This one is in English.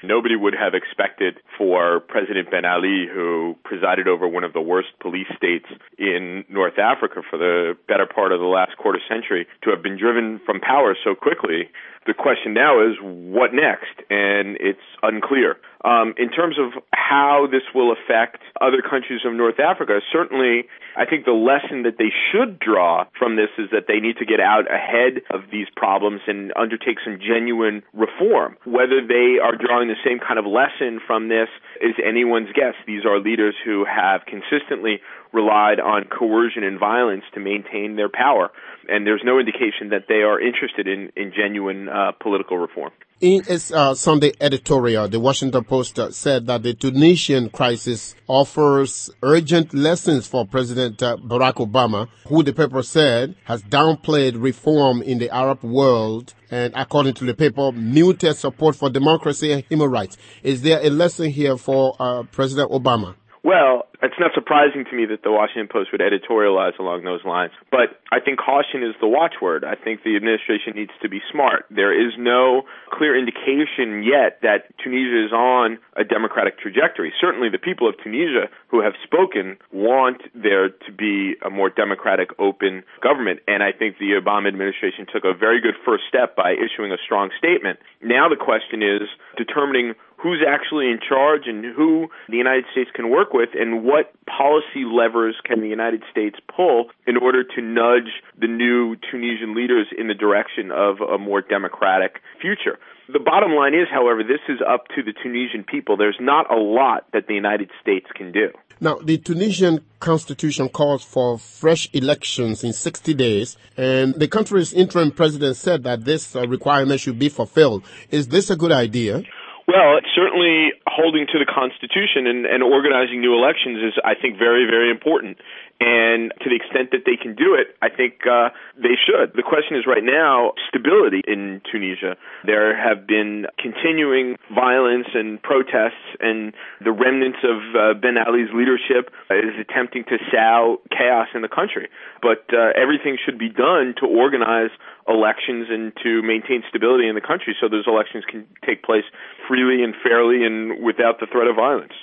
Nobody would have expected for President Ben Ali, who presided over one of the worst police states in North Africa for the better part of the last quarter century, to have been driven from power so quickly. The question now is, what next? And it's unclear. In terms of how this will affect other countries of North Africa, certainly I think the lesson that they should draw from this is that they need to get out ahead of these problems and undertake some genuine reform. Whether they are drawing the same kind of lesson from this is anyone's guess. These are leaders who have consistently relied on coercion and violence to maintain their power, and there's no indication that they are interested in genuine political reform. In its Sunday editorial, the Washington Post said that the Tunisian crisis offers urgent lessons for President Barack Obama, who the paper said has downplayed reform in the Arab world and, according to the paper, muted support for democracy and human rights. Is there a lesson here for President Obama? Well, it's not surprising to me that the Washington Post would editorialize along those lines, but I think caution is the watchword. I think the administration needs to be smart. There is no clear indication yet that Tunisia is on a democratic trajectory. Certainly the people of Tunisia who have spoken want there to be a more democratic, open government, and I think the Obama administration took a very good first step by issuing a strong statement. Now the question is determining who's actually in charge and who the United States can work with, and what policy levers can the United States pull in order to nudge the new Tunisian leaders in the direction of a more democratic future. The bottom line is, however, this is up to the Tunisian people. There's not a lot that the United States can do. Now, the Tunisian constitution calls for fresh elections in 60 days, and the country's interim president said that this requirement should be fulfilled. Is this a good idea? Well, certainly holding to the Constitution and organizing new elections is, I think, very, very important. And to the extent that they can do it, I think they should. The question is right now, stability in Tunisia. There have been continuing violence and protests, and the remnants of Ben Ali's leadership is attempting to sow chaos in the country. But everything should be done to organize elections and to maintain stability in the country so those elections can take place freely and fairly and without the threat of violence.